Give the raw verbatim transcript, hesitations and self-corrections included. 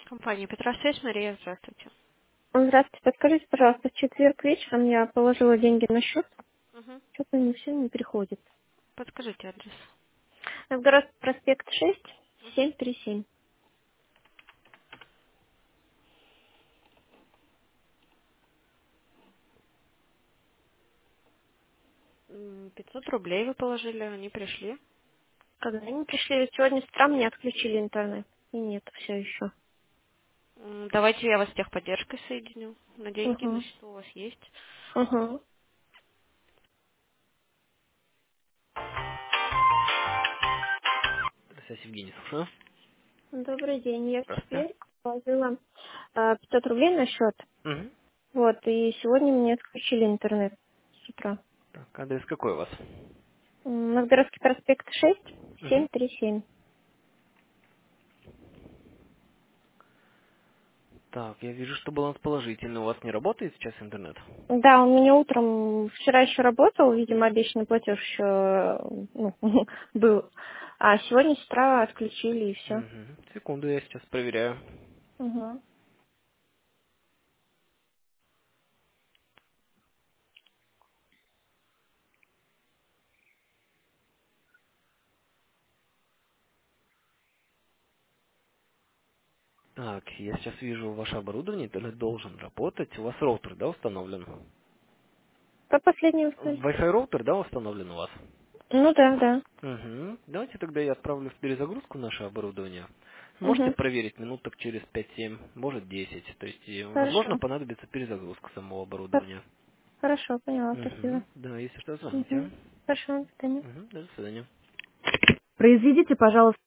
Компания Петросвязь, Мария, здравствуйте. Здравствуйте, подскажите, пожалуйста, в четверг вечером я положила деньги на счет, Угу. что-то не все не приходит. Подскажите адрес. Новгородский проспект шесть, семь три семь. М, пятьсот рублей вы положили, они пришли. Когда они пришли, сегодня с утра мне отключили интернет. И нет, все еще. М, Давайте я вас с техподдержкой соединю. На деньги на Угу. счету у вас есть. Угу. Здравствуйте, Евгений, слушаю. Добрый день. Я в Здравствуйте. четверг положила а, пятьсот рублей на счет. Угу. Вот, и сегодня мне отключили интернет с утра. Так, адрес какой у вас? М, Новгородский проспект шесть, Угу. семь три семь. Так, я вижу, что баланс положительный. У вас не работает сейчас интернет? Да, у меня утром, вчера еще работал, видимо, обещанный платеж еще ну, был. А сегодня с утра отключили и все. Угу. Секунду, я сейчас проверяю. Угу. Так, я сейчас вижу ваше оборудование, интернет должен работать. У вас роутер, да, установлен? По последнему сказать? Wi-Fi роутер, да, установлен у вас? Ну да, да. Угу. Давайте тогда я отправлю в перезагрузку наше оборудование. Можете Угу. проверить минуток через пять-семь, может десять. То есть, и, возможно, Хорошо. понадобится перезагрузка самого Хор- оборудования. Хорошо, поняла, спасибо. Угу. Да, если что, звоните. Угу. Хорошо, до свидания. Угу. До свидания. Произведите, пожалуйста.